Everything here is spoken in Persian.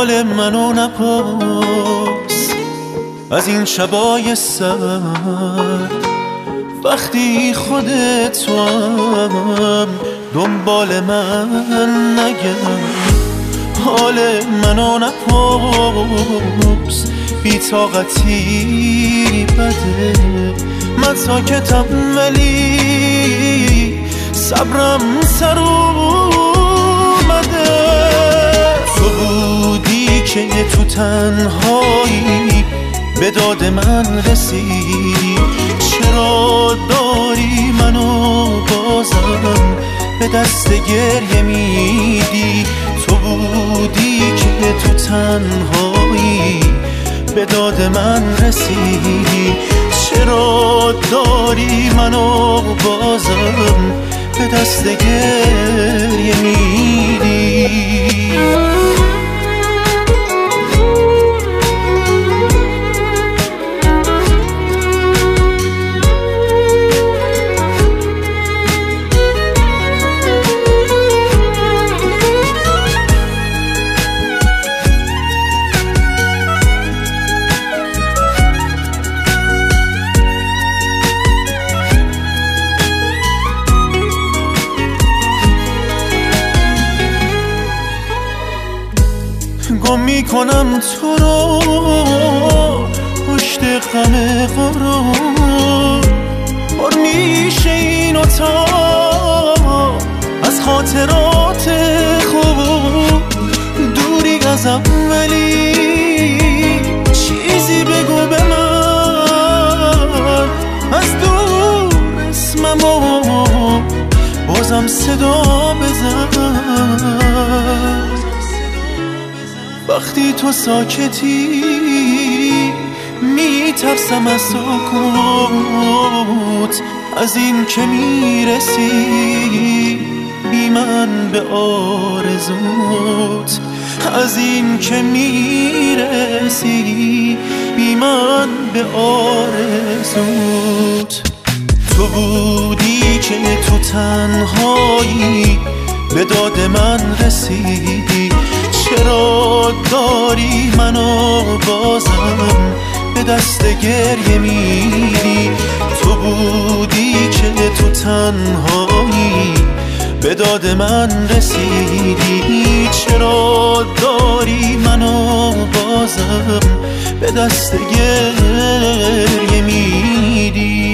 حال منو نپرس از این شبای سرد، وقتی خودت تو هم دنبال من نگم. حال منو نپرس، بی‌طاقتی بده، من ساکتم ولی صبرم سر اومده. تو بودی که تو تنهایی به داد من رسیدی، چرا داری منو بازم به دست گریه میدی؟ تو بودی که تو تنهایی به داد من رسیدی، چرا داری منو بازم به دست گریه میدی؟ گم میکنم تو رو پشت غم غرور، پر میشه این اتاق از خاطرات خوب. دوری ازم ولی چیزی بگو به من، از دور اسممو بازم صدا بزن. وقتی تو ساکتی میترسم از سکوت، از این که میرسی بی من به آرزوت، از این که میرسی بی من به آرزوت. تو بودی که تو تنهایی به داد من رسیدی، چرا داری منو بازم به دست گریه میدی؟ تو بودی که تو تنهایی به داد من رسیدی، چرا داری منو بازم به دست گریه میدی؟